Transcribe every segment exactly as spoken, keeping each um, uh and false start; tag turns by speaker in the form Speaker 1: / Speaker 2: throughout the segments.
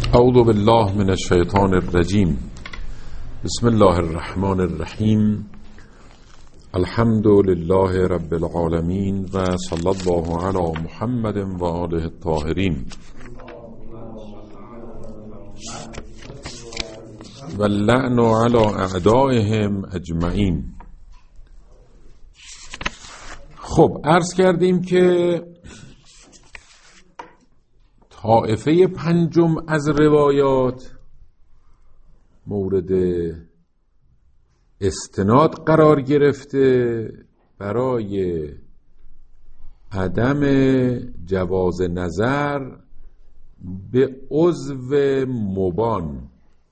Speaker 1: اعوذ بالله من الشیطان الرجیم. بسم الله الرحمن الرحیم. الحمد لله رب العالمین و صلی الله علی محمد و آله الطاهرین و اللعن علی اعدائهم اجمعین. خب عرض کردیم که طائفه پنجم از روایات مورد استناد قرار گرفته برای عدم جواز نظر به عضو مبان.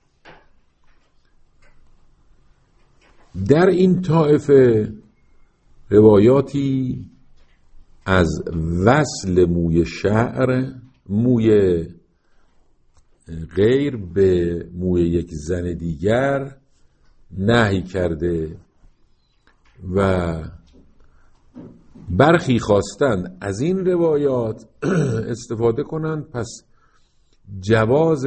Speaker 1: در این طائفه روایاتی از وصل موی شعر موی غیر به موی یک زن دیگر نهی کرده و برخی خواستند از این روایات استفاده کنند، پس جواز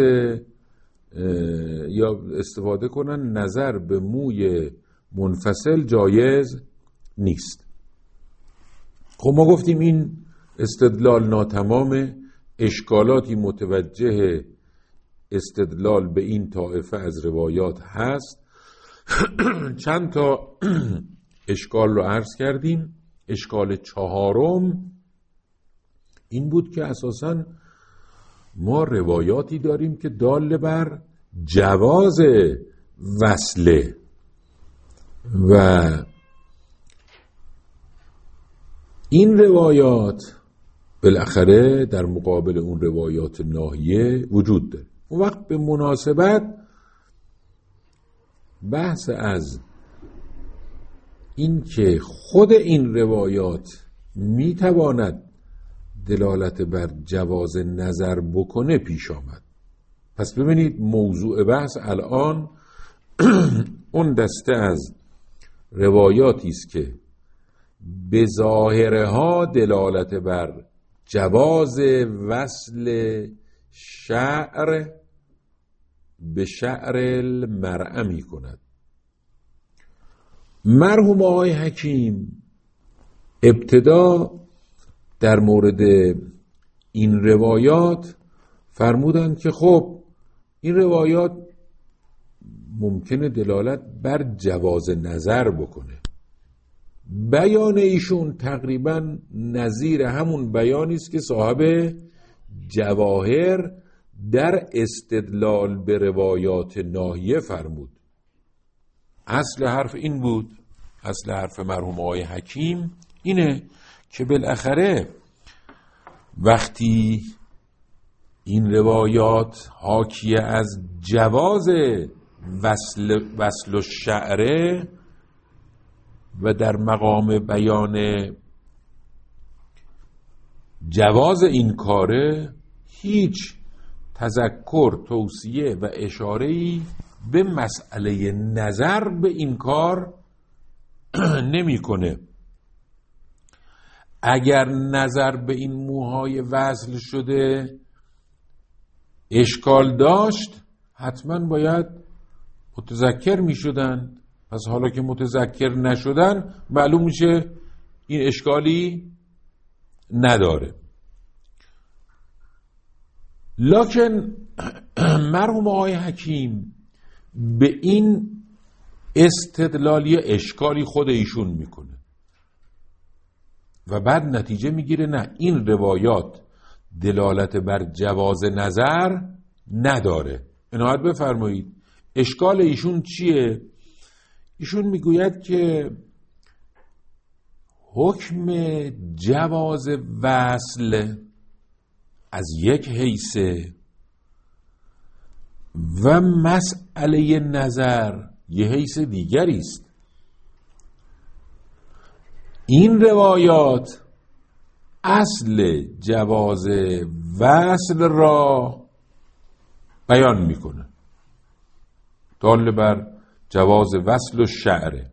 Speaker 1: یا استفاده کنند نظر به موی منفصل جایز نیست. خب ما گفتیم این استدلال ناتمامه، اشکالاتی متوجه استدلال به این طائفه از روایات هست. چند تا اشکال رو عرض کردیم. اشکال چهارم این بود که اساساً ما روایاتی داریم که دال بر جواز وصله و این روایات بالاخره در مقابل اون روایات ناهیه وجود داره. اون وقت به مناسبت بحث از این که خود این روایات میتواند دلالت بر جواز نظر بکنه پیش آمد. پس ببینید موضوع بحث الان اون دسته از روایاتی است که به ظاهرها دلالت بر جواز وصل شعر به شعر المرأة می کند. مرحوم آقای حکیم ابتدا در مورد این روایات فرمودند که خب این روایات ممکنه دلالت بر جواز نظر بکنه. بیان ایشون تقریبا نظیر همون بیانی است که صاحب جواهر در استدلال به روایات ناهیه فرمود. اصل حرف این بود، اصل حرف مرحوم آقای حکیم اینه که بالاخره وقتی این روایات حاکی از جواز وصل وصل الشعر و در مقام بیان جواز این کاره، هیچ تذکر، توصیه و اشاره‌ای به مسئله نظر به این کار نمی‌کنه. اگر نظر به این موهای وصل شده اشکال داشت حتما باید متذکر می‌شدن. پس حالا که متذکر نشدن معلوم میشه این اشکالی نداره. لکن مرحوم آقای حکیم به این استدلالی اشکالی خود ایشون میکنه و بعد نتیجه میگیره نه، این روایات دلالت بر جواز نظر نداره. عنایت بفرمایید اشکال ایشون چیه؟ ایشون میگوید که حکم جواز وصل از یک حیثه و مسئله نظر یه حیث دیگری است. این روایات اصل جواز وصل را بیان میکنه، دال بر جواز وصل و شعر.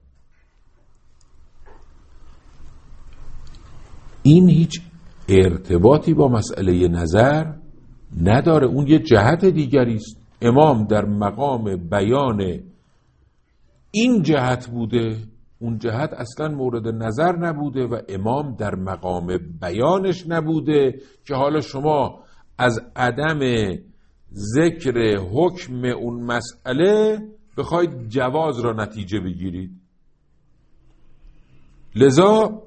Speaker 1: این هیچ ارتباطی با مسئله نظر نداره، اون یه جهت دیگری است. امام در مقام بیان این جهت بوده، اون جهت اصلا مورد نظر نبوده و امام در مقام بیانش نبوده که حالا شما از عدم ذکر حکم اون مسئله بخواید جواز را نتیجه بگیرید. لذا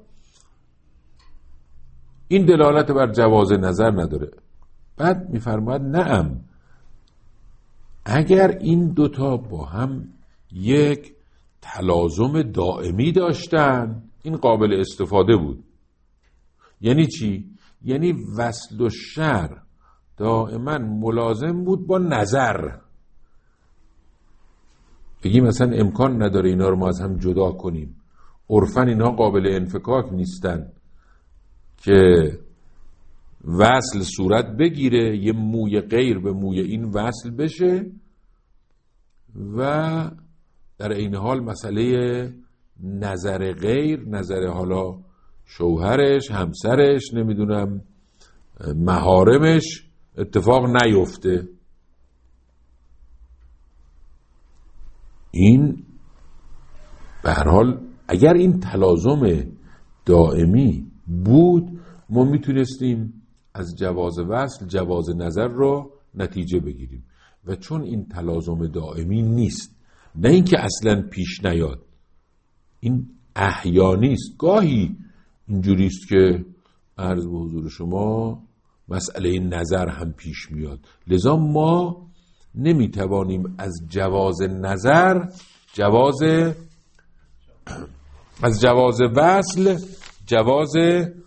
Speaker 1: این دلالت بر جواز نظر نداره. بعد میفرماید نعم، اگر این دوتا با هم یک تلازم دائمی داشتن این قابل استفاده بود. یعنی چی؟ یعنی وصل و شر دائما ملازم بود با نظر. بگیم مثلا امکان نداره اینا رو ما از هم جدا کنیم، عرفاً اینا قابل انفکاک نیستن که وصل صورت بگیره، یه موی غیر به موی این وصل بشه و در این حال مسئله نظر غیر، نظر حالا شوهرش، همسرش، نمیدونم محارمش اتفاق نیفته. این به هر حال اگر این تلازم دائمی بود ما میتونستیم از جواز وصل جواز نظر رو نتیجه بگیریم و چون این تلازم دائمی نیست، نه اینکه اصلا پیش نیاد، این احیانی است، گاهی اینجوری است که عرض به حضور شما مسئله نظر هم پیش میاد. لذا ما نمیتوانیم از جواز نظر جواز از جواز وصل جواز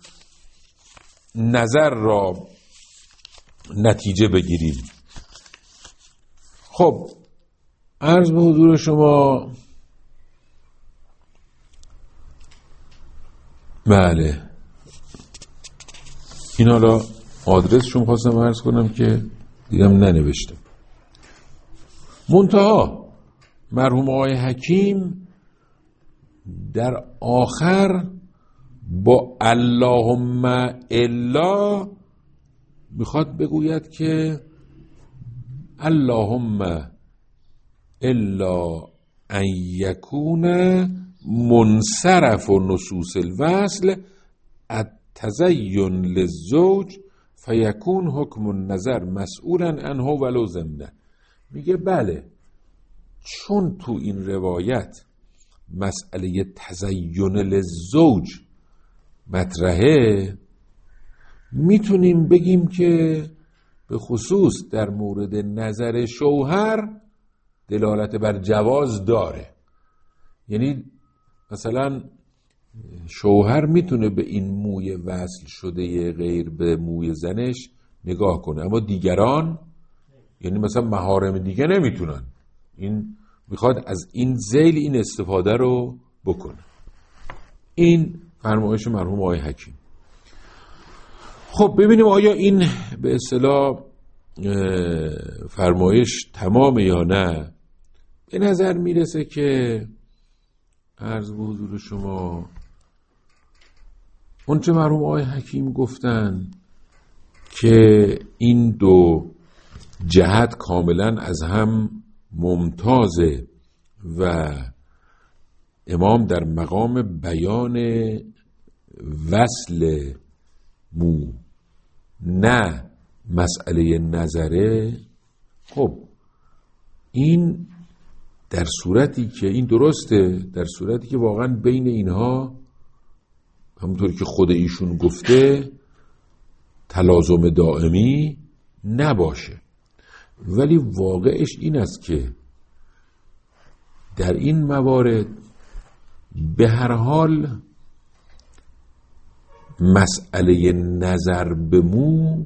Speaker 1: نظر را نتیجه بگیریم. خب عرض به حضور شما بله این حالا آدرسشون خواستم عرض کنم که دیدم ننوشتم. منتها مرحوم آقای حکیم در آخر با اللهم الا میخواد بگوید که اللهم الا ان یکون منصرف و نصوص الوصل التزین للزوج فیکون حکم النظر مسئولا عنه ولو ضمنا. میگه بله، چون تو این روایت مسئله تزین للزوج مطرحه، میتونیم بگیم که به خصوص در مورد نظر شوهر دلالت بر جواز داره. یعنی مثلا شوهر میتونه به این موی وصل شده غیر به موی زنش نگاه کنه، اما دیگران یعنی مثلا محارم دیگه نمیتونن. این میخواد از این ذیل این استفاده رو بکنه. این فرمایش مرحوم آقای حکیم. خب ببینیم آیا این به اصطلاح فرمایش تمامه یا نه. به نظر میرسه که عرض به حضور شما اونچه مرحوم آقای حکیم گفتن که این دو جهت کاملا از هم ممتازه و امام در مقام بیان وصل مو نه مسئله نظره. خب این در صورتی که این درسته، در صورتی که واقعا بین اینها همونطور که خود ایشون گفته تلازم دائمی نباشه. ولی واقعش این است که در این موارد به هر حال مسئله نظر به مو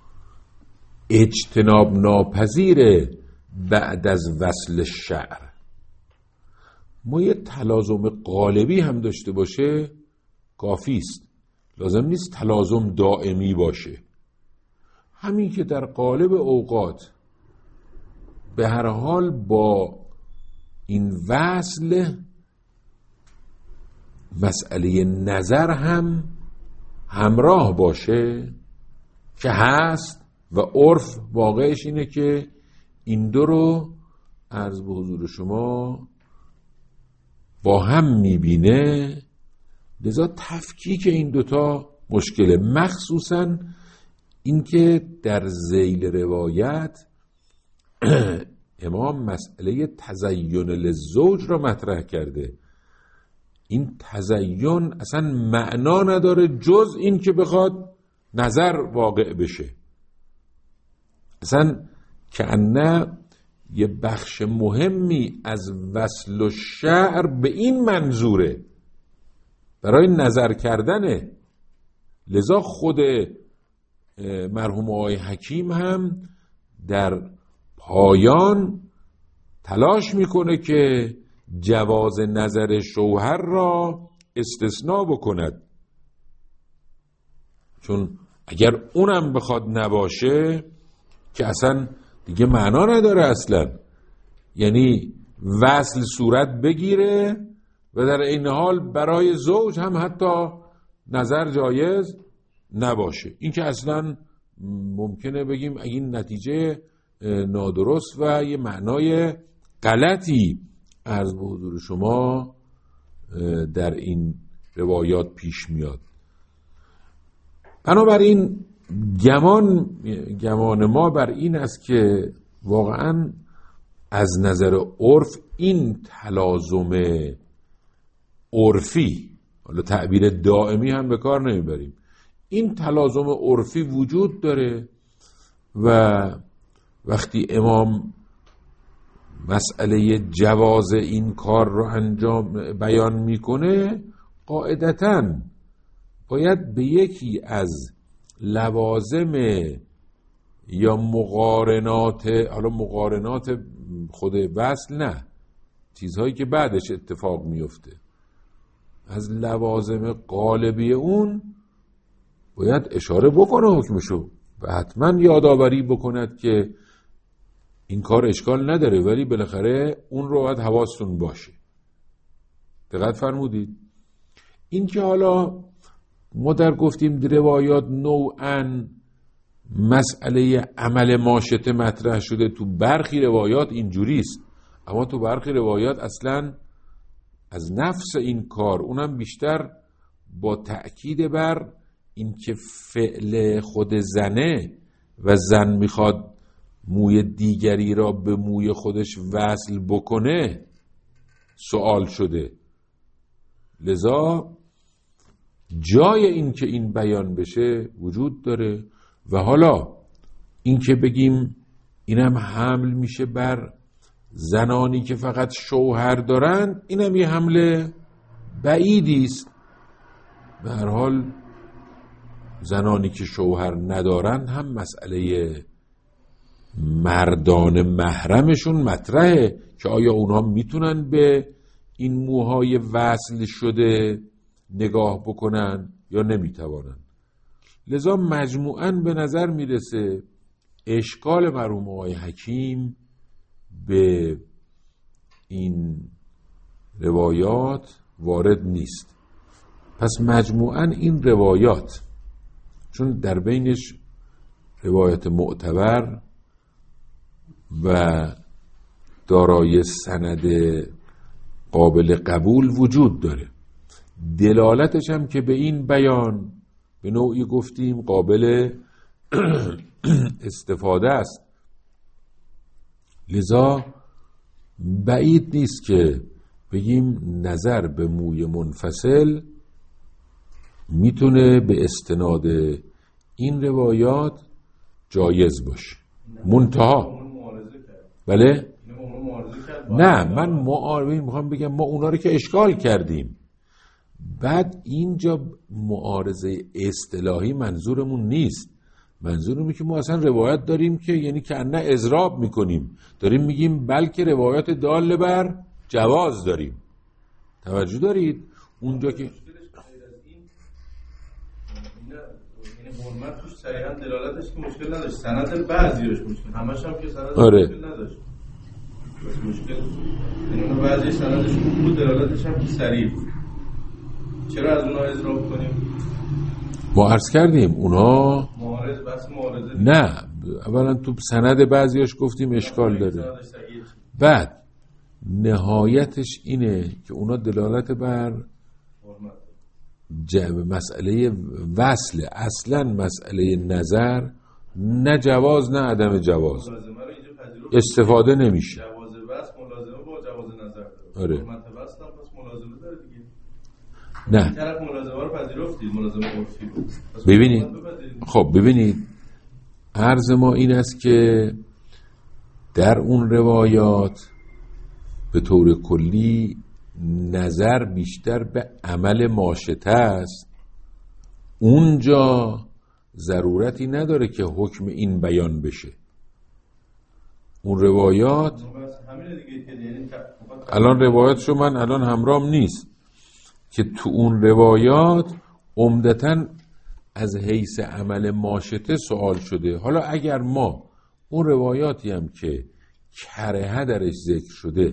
Speaker 1: اجتناب ناپذیره. بعد از وصل شعر ما یه تلازم قالبی هم داشته باشه کافی است، لازم نیست تلازم دائمی باشه. همین که در قالب اوقات به هر حال با این وصل مسئله نظر هم همراه باشه که هست، و عرف واقعش اینه که این دو رو عرض به حضور شما با هم میبینه، لذا تفکیک این دوتا مشکله. مخصوصا اینکه در ذیل روایت امام مسئله تزین للزوج را مطرح کرده. این تزین اصلا معنا نداره جز این که بخواد نظر واقع بشه. اصلا کأنه یه بخش مهمی از وصل و شعر به این منظوره، برای نظر کردنه. لذا خود مرحوم آقای حکیم هم در پایان تلاش میکنه که جواز نظر شوهر را استثناء بکند، چون اگر اونم بخواد نباشه که اصلا دیگه معنا نداره اصلا. یعنی وصل صورت بگیره و در این حال برای زوج هم حتی نظر جایز نباشه. این که اصلا ممکنه بگیم این نتیجه نادرست و یه معنای غلطی عرض به حضور شما در این روایات پیش میاد. بنابراین گمان گمان ما بر این است که واقعا از نظر عرف این تلازم عرفی، حالا تعبیر دائمی هم به کار نمیبریم، این تلازم عرفی وجود داره و وقتی امام مسئله جواز این کار رو انجام بیان میکنه، قاعدتاً باید به یکی از لوازم یا مقارنات، حالا مقارنات خود وصل نه، چیزهایی که بعدش اتفاق میفته، از لوازم غالبی اون باید اشاره بکنه حکمشو و حتما یادآوری بکند که این کار اشکال نداره، ولی بالاخره اون رو باید حواستون باشه. دقت فرمودید؟ این که حالا ما در گفتیم روایات نوعاً مسئله عمل ماشطه مطرح شده، تو برخی روایات اینجوریست، اما تو برخی روایات اصلاً از نفس این کار، اونم بیشتر با تأکید بر این که فعل خود زنه و زن میخواد موی دیگری را به موی خودش وصل بکنه سوال شده. لذا جای این که این بیان بشه وجود داره. و حالا این که بگیم اینم حمل میشه بر زنانی که فقط شوهر دارن، اینم یه حمله بعیدیست. به هر حال زنانی که شوهر ندارن هم مسئله مردان محرمشون مطرحه که آیا اونها میتونن به این موهای وصل شده نگاه بکنن یا نمیتوانن. لذا مجموعاً به نظر میرسه اشکال مرحوم آقای حکیم به این روایات وارد نیست. پس مجموعاً این روایات، چون در بینش روایت معتبر و دارای سند قابل قبول وجود داره، دلالتش هم که به این بیان به نوعی گفتیم قابل استفاده است. لذا بعید نیست که بگیم نظر به موی منفصل میتونه به استناد این روایات جایز باشه. منتها بله؟ نه، من معارضه میخوام بگم ما اونا رو که اشکال کردیم. بعد اینجا معارضه اصطلاحی منظورمون نیست. منظورمون که ما اصلا روایت داریم که یعنی که انه اضراب میکنیم، داریم میگیم بلکه روایت دال بر جواز داریم. توجه دارید؟ اونجا که
Speaker 2: حرمت توش صریحا دلالتش که مشکل نداشت، سند بعضیش مشکل، همش هم که سند
Speaker 1: آره.
Speaker 2: مشکل نداشت، بس مشکل یعنی اون بعضی سندش بود، دلالتش هم که صریح. چرا از اونها اضراب کنیم؟
Speaker 1: ما عرض کردیم اونا
Speaker 2: معارض بس معارضه
Speaker 1: نه اولا تو سند بعضیاش گفتیم اشکال داره. بعد نهایتش اینه که اونا دلالت بر مسئله وصل، اصلا مسئله نظر نه جواز نه عدم جواز استفاده نمیشه.
Speaker 2: جواز وصل ملازمه با جواز نظر داره.
Speaker 1: آره.
Speaker 2: حرمت وصل هم پس ملازمه داره دیگه.
Speaker 1: نه.
Speaker 2: این طرف ملازمه رو پذیرفتید، ملازمه عرفی بود.
Speaker 1: ببینید. خب ببینید عرض ما این است که در اون روایات به طور کلی نظر بیشتر به عمل ماشطه است. اونجا ضرورتی نداره که حکم این بیان بشه. اون روایات الان روایاتشو من الان همراهم نیست که تو اون روایات عمدتاً از حیث عمل ماشطه سوال شده. حالا اگر ما اون روایاتی هم که کرهه درش ذکر شده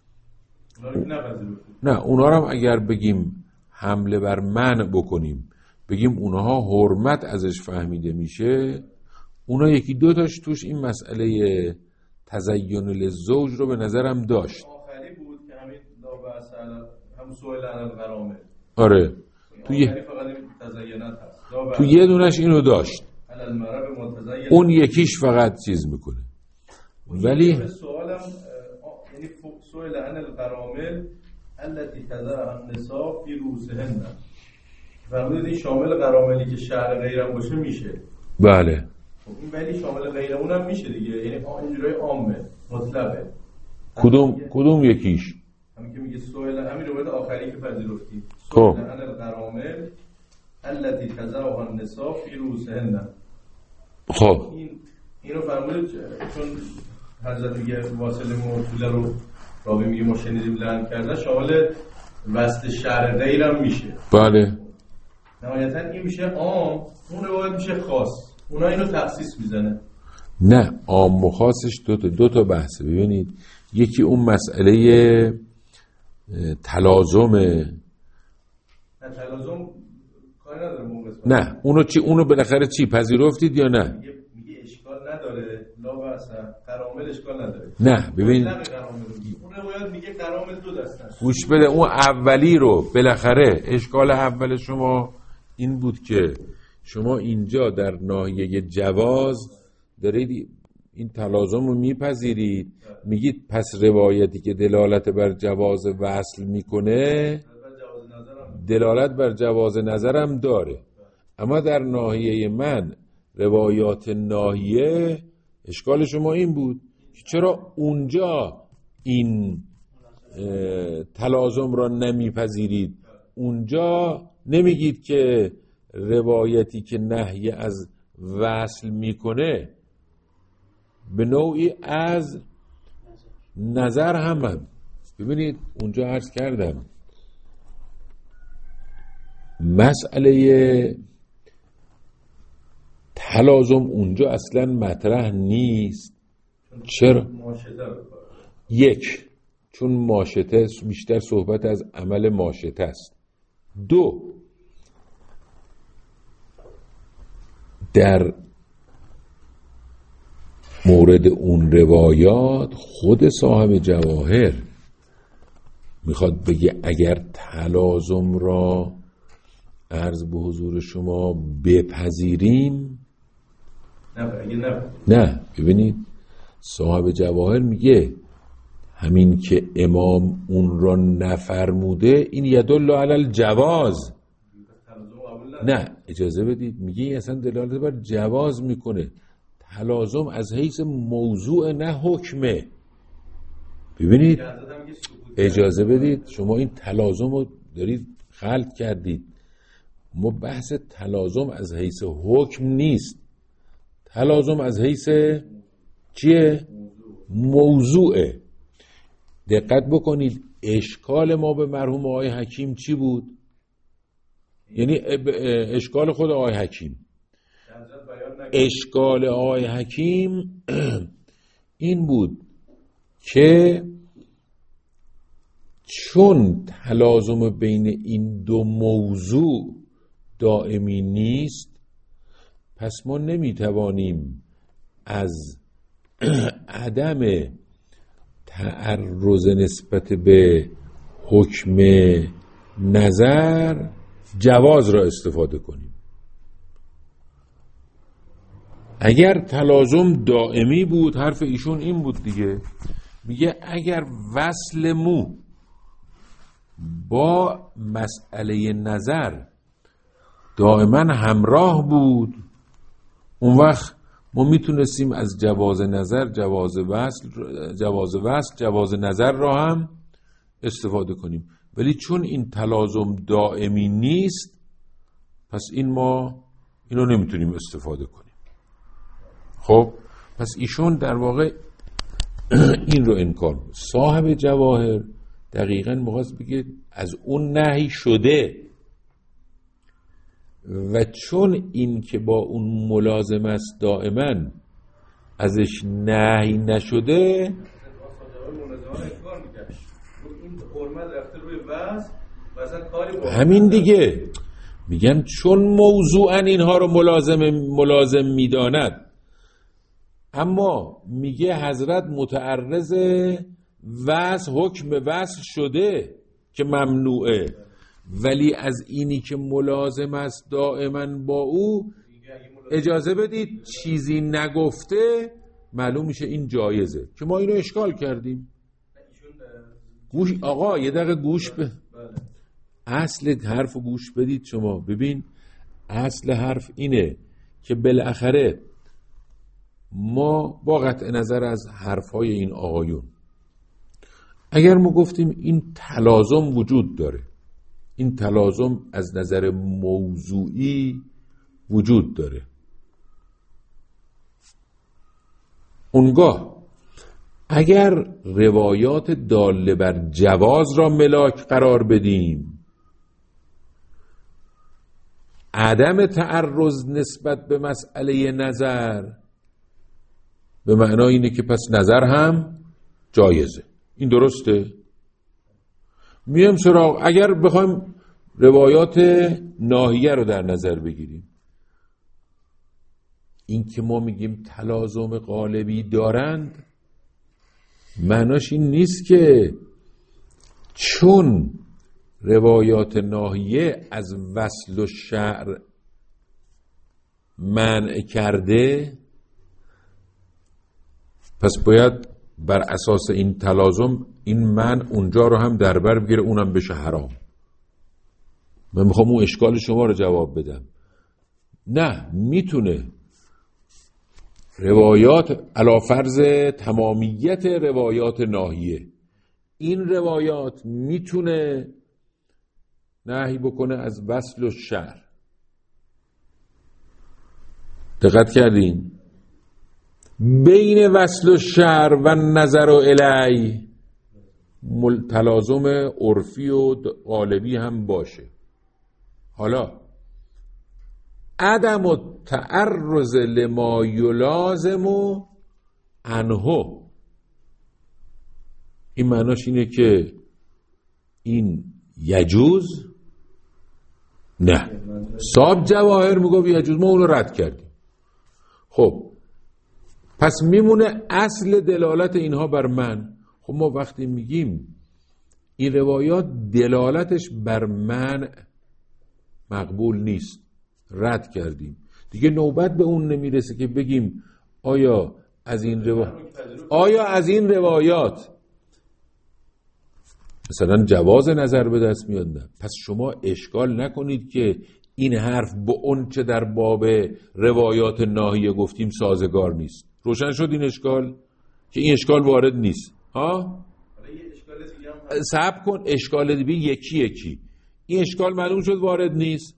Speaker 1: نه اونا رو هم اگر بگیم حمله بر منع بکنیم بگیم اونها حرمت ازش فهمیده میشه، اونا یکی دو تاش توش این مسئله تزین للزوج رو به نظرم داشت.
Speaker 2: آخری بود که همین دابعث هم سوال عن الغرامه.
Speaker 1: آره تو یه
Speaker 2: فقط این تزینات هست.
Speaker 1: تو یه دونش اینو داشت.
Speaker 2: المرء متزین.
Speaker 1: اون یکیش فقط چیز میکنه. ولی
Speaker 2: سوالم یعنی سوال عن الغرامه التي تزرع النساء في رؤوسهن. فرمودید این شامل غراملی که شهر غیرم باشه میشه.
Speaker 1: بله.
Speaker 2: خب این ولی شامل غیر اونم میشه دیگه، یعنی اینجوری عامه مطلقه.
Speaker 1: کدوم کدوم یکیش؟
Speaker 2: همین که میگه سوال همین روایت آخری که پذیرفتید.
Speaker 1: خب
Speaker 2: عن الغرامه التي تزرع النساء في رؤوسهن.
Speaker 1: خب
Speaker 2: این اینو فرمودید چون حضرت میگه واصل موصوله رو راوی میگه ما شنیدیم لعن کردن شامل وصل شرع غیرم میشه.
Speaker 1: بله.
Speaker 2: نهایتا این میشه عام، اون روایت میشه خاص. اونا اینو تخصیص میزنه.
Speaker 1: نه عام و خاصش دو تا دو تا بحثه. ببینید یکی اون مسئله تلازمه.
Speaker 2: نه تلازم کاری نداره موقع.
Speaker 1: نه اونو چی اونو بالاخره چی پذیرفتید یا نه؟
Speaker 2: میگه میگه اشکال نداره، لا بأس، غرامل اشکال نداره.
Speaker 1: نه ببین
Speaker 2: اون روایت میگه غرامل دو دسته است.
Speaker 1: گوش بده اون اولی رو بالاخره اشکال اول شما این بود که شما اینجا در ناحیه جواز دارید این تلازم رو میپذیرید، میگید پس روایتی که دلالت بر جواز وصل میکنه دلالت بر جواز نظرم داره. اما در ناحیه من روایات ناحیه اشکال شما این بود که چرا اونجا این تلازم را نمیپذیرید، اونجا نمیگید که روایتی که نهی از وصل میکنه به نوعی از نظر هم, هم. ببینید اونجا عرض کردم مسئله تلازم اونجا اصلا مطرح نیست. چرا؟ یک چون ماشطه بیشتر صحبت از عمل ماشطه است. دو در مورد اون روایات خود صاحب جواهر میخواد بگه اگر تلازم را عرض به حضور شما بپذیریم
Speaker 2: نه نه
Speaker 1: نه ببینید صاحب جواهر میگه همین که امام اون را نفرموده این یدل علی الجواز. نه اجازه بدید میگه اصلا دلالت بر جواز میکنه. تلازم از حیث موضوع نه حکمه. ببینید اجازه بدید شما این تلازم رو دارید خلط کردید. ما بحث تلازم از حیث حکم نیست، تلازم از حیث چیه؟ موضوعه. دقت بکنید اشکال ما به مرحوم آقای حکیم چی بود؟ یعنی اشکال خود آقای حکیم اشکال آقای حکیم این بود که چون تلازم بین این دو موضوع دائمی نیست پس ما نمیتوانیم از عدم تعرض نسبت به حکم نظر جواز را استفاده کنیم. اگر تلازم دائمی بود، حرف ایشون این بود دیگه، میگه اگر وصل مو با مسئله نظر دائما همراه بود، اون وقت ما میتونستیم از جواز نظر جواز وصل جواز وصل جواز نظر را هم استفاده کنیم. ولی چون این تلازم دائمی نیست، پس این ما اینو نمیتونیم استفاده کنیم. خب پس ایشون در واقع این رو انکار بود. صاحب جواهر دقیقاً مخواست بگه از اون نهی شده و چون این که با اون ملازم است دائما ازش نهی نشده، همین دیگه میگن چون موضوعاً اینها رو ملازم ملازم میداند، اما میگه حضرت متعرض وصل حکم وصل شده که ممنوعه، ولی از اینی که ملازم است دائما با او اجازه بدید چیزی نگفته، معلوم میشه این جایزه، که ما اینو اشکال کردیم. گوش آقا یه دقیقه گوش به اصل حرف گوش بدید شما. ببین اصل حرف اینه که بالاخره ما با قطع نظر از حرفهای این آقایون، اگر ما گفتیم این تلازم وجود داره، این تلازم از نظر موضوعی وجود داره، اونگاه اگر روایات داله بر جواز را ملاک قرار بدیم، عدم تعرض نسبت به مسئله نظر به معنای اینه که پس نظر هم جایزه. این درسته؟ میم سراغ اگر بخوایم روایات ناهیه رو در نظر بگیریم، این که ما میگیم تلازم قالبی دارند معناش این نیست که چون روایات ناهیه از وصل و شعر منع کرده پس باید بر اساس این تلازم این من اونجا رو هم در بر بگیره، اونم بشه حرام. من میخوام اون اشکال شما رو جواب بدم. نه، میتونه روایات علی فرض تمامیت روایات ناهیه، این روایات میتونه نهی بکنه از وصل و شعر. دقت کردین؟ بین وصل و شعر و نظر و الی تلازم عرفی و غالبی هم باشه. حالا عدم تعرض لما یلازم عنه، این معناش اینه که این یجوز؟ نه، صاحب جواهر میگه یجوز، ما اونو رد کردیم. خب پس میمونه اصل دلالت اینها بر من. خب ما وقتی میگیم این روایات دلالتش بر من مقبول نیست، رد کردیم دیگه، نوبت به اون نمیرسه که بگیم آیا از این روایات آیا از این روایات مثلا جواز نظر به دست میاد؟ نه. پس شما اشکال نکنید که این حرف با اون چه در باب روایات ناهیه گفتیم سازگار نیست. روشن شد این اشکال؟ که این اشکال وارد نیست. ها؟ صبر کن، اشکال دیگه یکی یکی. این اشکال معلوم شد وارد نیست.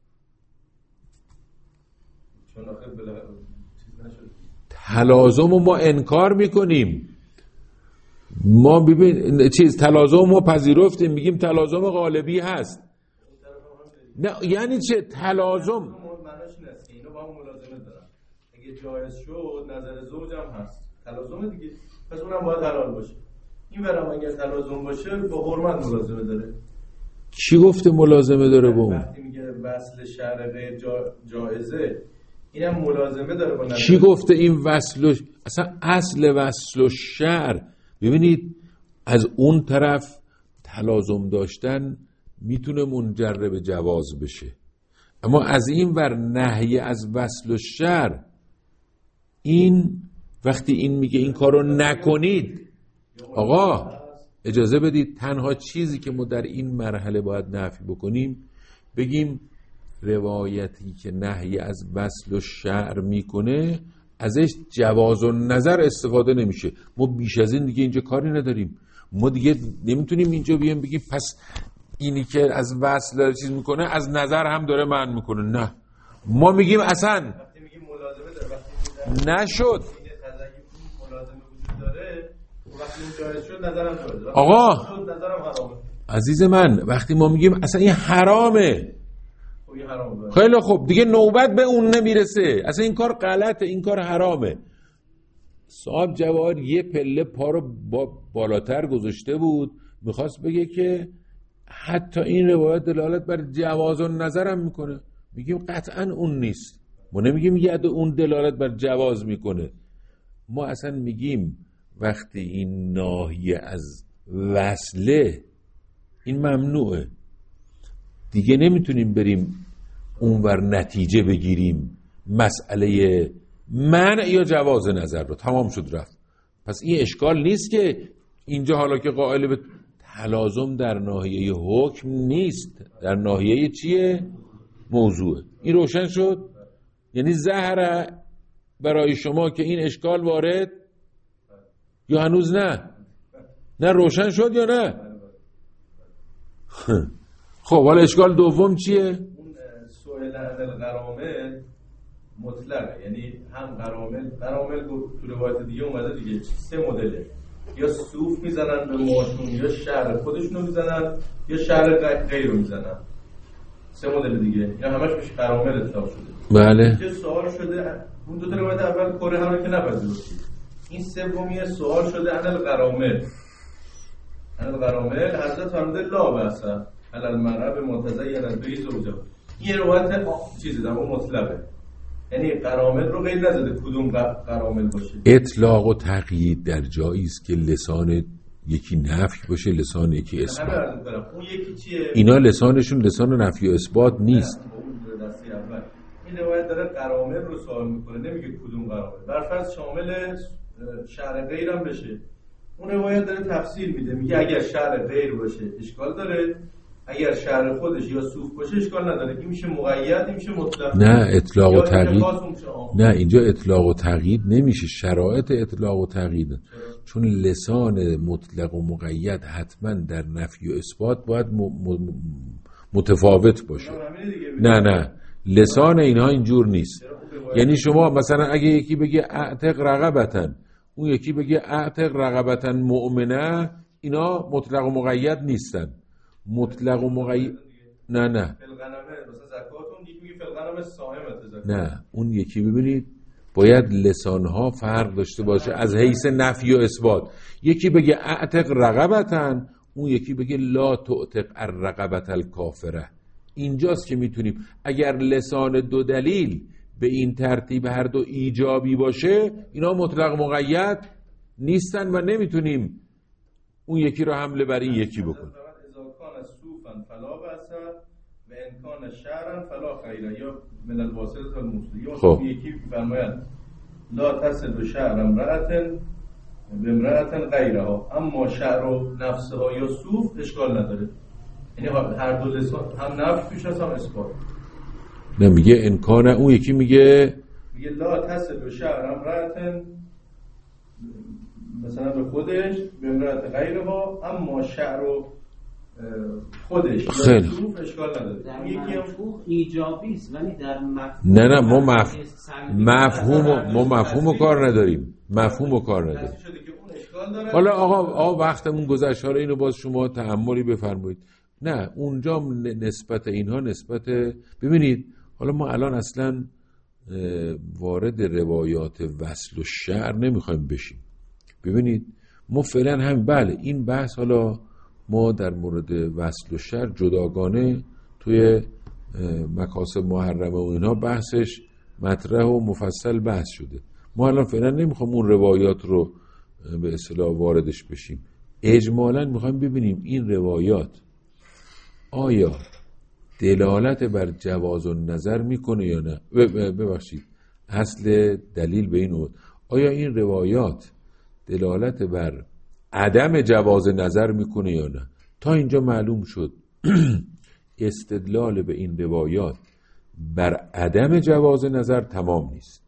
Speaker 1: تلازم رو ما انکار میکنیم. ما ببین چیز تلازم رو پذیرفتیم، میگیم تلازم غالبی هست. نه یعنی چه تلازم؟
Speaker 2: معناش اینه که اینا با هم ملازمه دارن. اگه جایز شد نظر زوج هم هست، تلازم دیگه، پس اونم باید حلال باشه. این برام اگه تلازم باشه با حرمت ملازمه داره.
Speaker 1: کی گفته ملازمه داره با اون؟
Speaker 2: وقتی میگه وصل شرع غیر جا... جایزه، اینم ملازمه داره با نظر.
Speaker 1: کی گفته این وصل و... اصلا اصل وصل و شعر، ببینید از اون طرف تلازم داشتن میتونه منجر به جواز بشه، اما از این ور نهی از وصل و شعر، این وقتی این میگه این کارو نکنید، آقا اجازه بدید، تنها چیزی که ما در این مرحله باید نفی بکنیم بگیم روایتی که نهی از وصل و شعر میکنه ازش جواز و نظر استفاده نمیشه. ما بیش از این دیگه اینجا کاری نداریم. ما دیگه نمیتونیم اینجا بیایم بگیم پس اینی که از وصل داره چیز میکنه از نظر هم داره معنی میکنه. نه، ما میگیم اصلا نشد. آقا عزیز من، وقتی ما میگیم اصلا این حرامه، خیلی خوب دیگه نوبت به اون نمیرسه، اصلا این کار غلطه، این کار حرامه. صاحب جواهر یه پله پا رو با بالاتر گذاشته بود، میخواست بگه که حتی این روایت دلالت بر جواز و نظرم میکنه. میگیم قطعا اون نیست، ما نمیگیم ید اون دلالت بر جواز میکنه، ما اصلا میگیم وقتی این ناحیه از وصله این ممنوعه، دیگه نمیتونیم بریم اونور نتیجه بگیریم مسئله منع یا جواز نظر رو، تمام شد رفت. پس این اشکال نیست که اینجا حالا که قائل به تلازم در ناحیه حکم نیست، در ناحیه چیه؟ موضوعه. این روشن شد؟ یعنی زهره برای شما که این اشکال وارد یا هنوز نه؟ نه روشن شد یا نه؟ خب حالا اشکال دوم چیه؟
Speaker 2: اون سؤال عن الغرامل مطلقه، یعنی هم غرامل غرامل تو روایت دیگه اومده دیگه سه مدله، یا صوف میزنن به موهاشون، یا شعر خودشونو میزنن، یا شعر غیر رو میزنن. سه مدل دیگه، یا همش میشه غرامل اطلاق شده.
Speaker 1: بله.
Speaker 2: چه سوال شده اون دو تا روایت اول کره همه که نپذیرفتید، این سومیه سوال شده عن الغرامل. عن الغرامل حضرت فرموده لا بأس علی المرأة بمتزین به زوجها. این روایت چیزی در اون مطلقه، یعنی غرامل رو غیر نزده کدوم غرامل باشه.
Speaker 1: اطلاق و تقیید در جایی است که لسان یکی نفی باشه، لسان یکی اثبات.
Speaker 2: اون یکی چیه؟
Speaker 1: اینا لسانشون لسان نفی و اثبات نیست.
Speaker 2: اون دسته اول این روایت داره غرامل رو سوال میکنه، نمیگه کدوم غرامل. برفرض شامل شعر غیر هم بشه، اون روایت داره تفسیر میده، میگه اگر شعر غیر باشه اشکال داره، اگر شعر خودش یا صوف باشه اشکال نداره. این میشه مقید، این میشه مطلق.
Speaker 1: نه اطلاق و تقیید، نه اینجا اطلاق و تقیید نمیشه، شرایط اطلاق و تقیید، چون لسان مطلق و مقید حتما در نفی و اثبات باید م... م... متفاوت باشه. نه نه لسان اینها اینجور نیست. یعنی شما مثلا اگه یکی بگه اعتق رقبتن، اون یکی بگه اعتق رقبتن مؤمنه، اینا مطلق و مقید نیستن. مطلق و مقید نه نه نه اون یکی ببینید باید لسانها فرق داشته باشه از حیث نفی و اثبات. یکی بگه اعتق رقبتن، اون یکی بگه لا تعتق الرقبة الکافره. اینجاست که میتونیم اگر لسان دو دلیل به این ترتیب هر دو ایجابی باشه، اینا مطلق مقید نیستن و نمیتونیم اون یکی رو حمله بر این یکی بکنیم.
Speaker 2: فلا بأس و ان کان شعرا فلا خیر، یا من الواسطه الموصله.
Speaker 1: خب
Speaker 2: یکی فرمایند لا تصل شعر امرأة به امرأة غیرها، اما شعر نفسها یا صوف اشکال نداره، یعنی هر دو لسان هم نفس پیش هست هم اثبات.
Speaker 1: نه میگه امکانه، اون یکی میگه
Speaker 2: میگه لا تصل شعر امرأة مثلا به خودش به امرأة غیرها، اما شعر خودش
Speaker 1: خیلی
Speaker 2: صوف اشکال نداره.
Speaker 3: در مفهوم ایجابی است، ولی در مفهوم
Speaker 1: نه نه ما مف... مفهوم ما مفهوم کار نداریم، مفهوم کار نداریم. حالا آقا آقا وقتمون گذشت، حالا اینو باز شما تأملی بفرمایید. نه اونجا نسبت اینها نسبت، ببینید حالا ما الان اصلا وارد روایات وصل و شعر نمیخوایم بشیم. ببینید ما فعلا هم بله این بحث حالا ما در مورد وصل و شعر جداگانه توی مکاسب محرمه و اینها بحثش مطرح و مفصل بحث شده. ما الان فعلا نمیخوام اون روایات رو به اصطلاح واردش بشیم. اجمالاً میخوایم ببینیم این روایات آیا دلالت بر جواز النظر میکنه یا نه. ببخشید اصل دلیل به این بود آیا این روایات دلالت بر عدم جواز نظر میکنه یا نه. تا اینجا معلوم شد استدلال به این روایات بر عدم جواز نظر تمام نیست.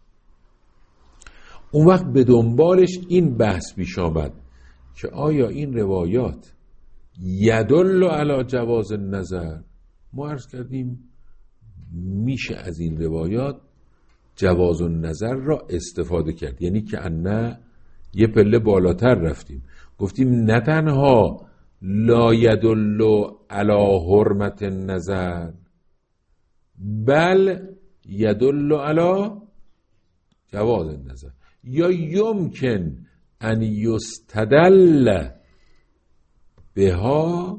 Speaker 1: اون وقت به دنبالش این بحث پیش آمد که آیا این روایات یدل علی جواز نظر. ما عرض کردیم میشه از این روایات جواز النظر را استفاده کرد، یعنی که نه یه پله بالاتر رفتیم، گفتیم نه تنها لا یدل علی حرمت النظر بل یدل علی جواز النظر، یا یمکن ان یستدل بها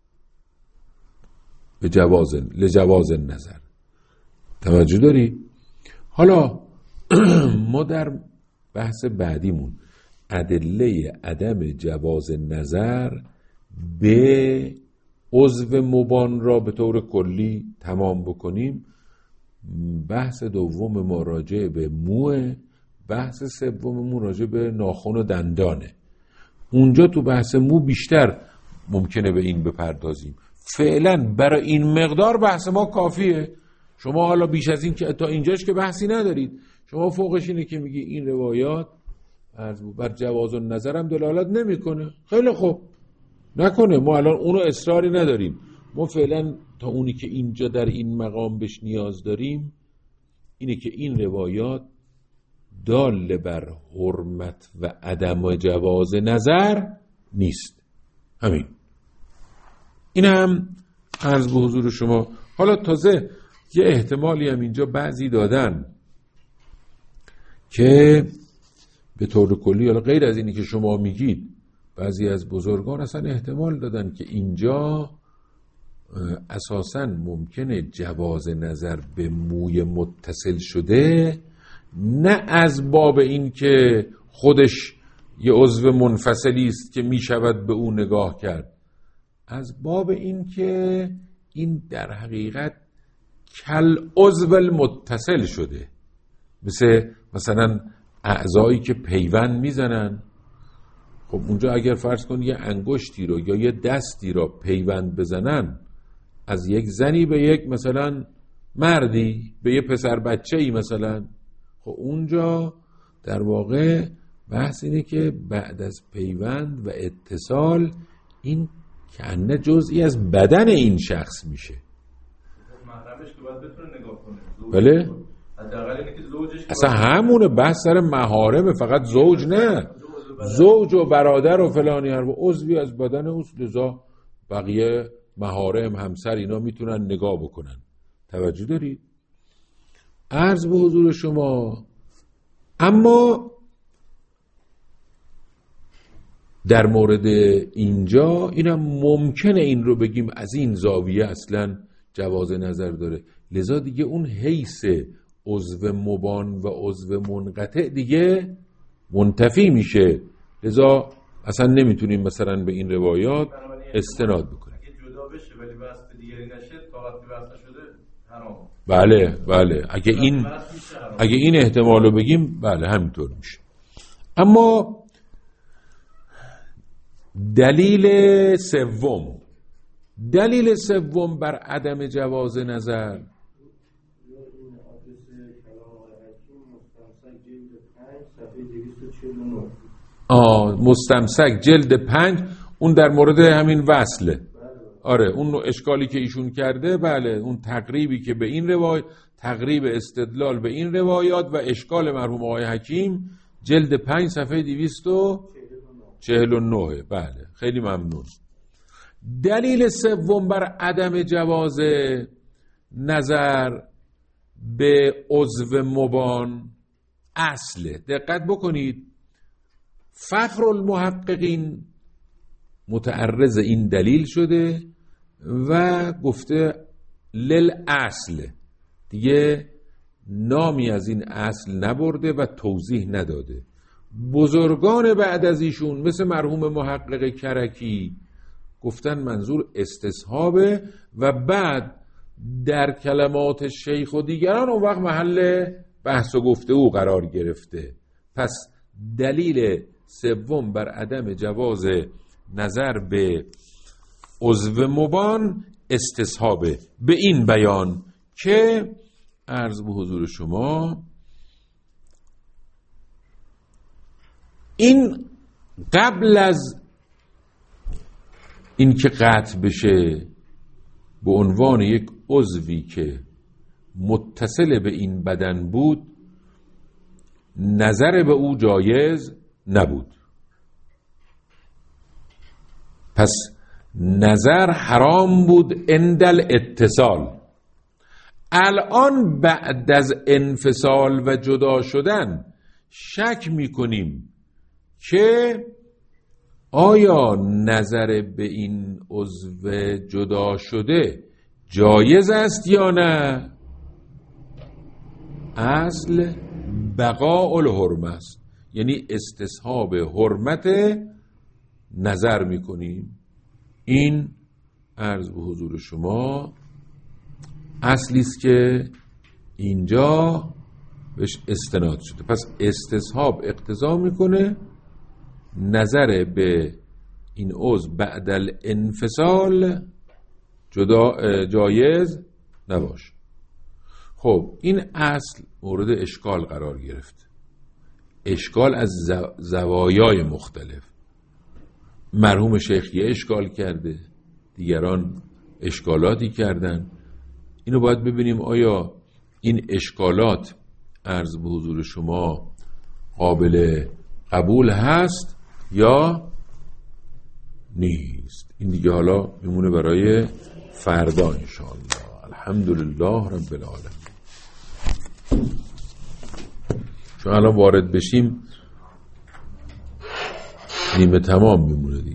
Speaker 1: به جواز لجواز النظر. توجه داری؟ حالا ما در بحث بعدیمون ادله عدم جواز نظر به عضو مبان را به طور کلی تمام بکنیم. بحث دوم ما راجع به موه، بحث سوممون راجع به ناخن و دندانه. اونجا تو بحث مو بیشتر ممکنه به این بپردازیم. فعلا برای این مقدار بحث ما کافیه. شما حالا بیش از این که تا اینجاش که بحثی ندارید، شما فوقش اینه که میگی این روایات بر جواز النظر هم دلالت نمیکنه. خیلی خوب، نکنه، ما الان اونو اصراری نداریم. ما فعلا تا اونی که اینجا در این مقام بهش نیاز داریم اینه که این روایات دال بر حرمت و عدم جواز نظر نیست. همین. این هم عرض به حضور شما. حالا تازه یه احتمالی هم اینجا بعضی دادن که به طور کلی، حالا غیر از اینی که شما میگید، بعضی از بزرگان اصلا احتمال دادن که اینجا اساساً ممکنه جواز نظر به موی متصل شده، نه از باب این که خودش یه عضو منفصلی است که میشود به اون نگاه کرد، از باب این که این در حقیقت کل عضو المتصل شده. مثل مثلا اعضایی که پیوند میزنن. خب اونجا اگر فرض کن یه انگشتی رو یا یه دستی رو پیوند بزنن از یک زنی به یک مثلا مردی، به یه پسر بچه‌ای مثلا، خب اونجا در واقع بحث اینه که بعد از پیوند و اتصال این کنه جزئی از بدن این شخص میشه.
Speaker 2: محرمش که باید بتونه نگاه کنه.
Speaker 1: بله؟
Speaker 2: حداقل اینه که زوجش
Speaker 1: اصلا همونه، بحث سر محارمه، فقط زوج نه، زوج و برادر و فلانی هر عضوی از بدن اوست، لذا بقیه محارم، همسر، اینا میتونن نگاه بکنن. توجه دارید؟ عرض به حضور شما. اما در مورد اینجا اینم ممکنه این رو بگیم از این زاویه اصلا جواز نظر داره، لذا دیگه اون حیث عضو مبان و عضو منقطع دیگه منتفی میشه، لذا اصلا نمیتونیم مثلا به این روایات استناد بکنیم.
Speaker 2: اگه جدا بشه ولی وصف دیگری نشه، تا وقتی وصف شده حرام.
Speaker 1: بله بله، اگه این اگه این احتمال رو بگیم بله همینطور میشه. اما دلیل سوم دلیل سوم بر عدم جواز نظر، آه مستمسک جلد پنج، اون در مورد همین وصله. آره اون اشکالی که ایشون کرده، بله اون تقریبی که به این روایت، تقریب استدلال به این روایات و اشکال مرحوم آقای حکیم، جلد پنج صفحه دویست و چهل و نه. بله خیلی ممنون. دلیل سوم بر عدم جواز نظر به عضو مبان اصله. دقت بکنید، فخر المحققین متعرض این دلیل شده و گفته لل اصل، دیگه نامی از این اصل نبرده و توضیح نداده. بزرگان بعد از ایشون مثل مرحوم محقق کرکی گفتن منظور استصحابه و بعد در کلمات شیخ و دیگران اون وقت محل بحث و گفتگو قرار گرفته. پس دلیل سوم بر عدم جواز نظر به عضو مبان استصحابه به این بیان که عرض به حضور شما این قبل از اینکه قطع بشه به عنوان یک عضوی که متصل به این بدن بود نظر به او جایز نبود. پس نظر حرام بود اندل اتصال. الان بعد از انفصال و جدا شدن شک میکنیم که آیا نظر به این عضو جدا شده جایز است یا نه؟ اصل بقاء الحرمه است، یعنی استصحاب حرمت نظر میکنیم. این عرض به حضور شما اصلی است که اینجا بهش استناد شده. پس استصحاب اقتضا میکنه نظر به این عضو بعد الانفصال جدا جایز نباشه. خب این اصل مورد اشکال قرار گرفت. اشکال از زوایای مختلف. مرحوم شیخ یه اشکال کرده، دیگران اشکالاتی کردن. اینو باید ببینیم آیا این اشکالات عرض به حضور شما قابل قبول هست یا نیست. این دیگه حالا میمونه برای فردا انشاءالله. الحمدلله رب العالمین. چون الان وارد بشیم نیمه تمام میمونه.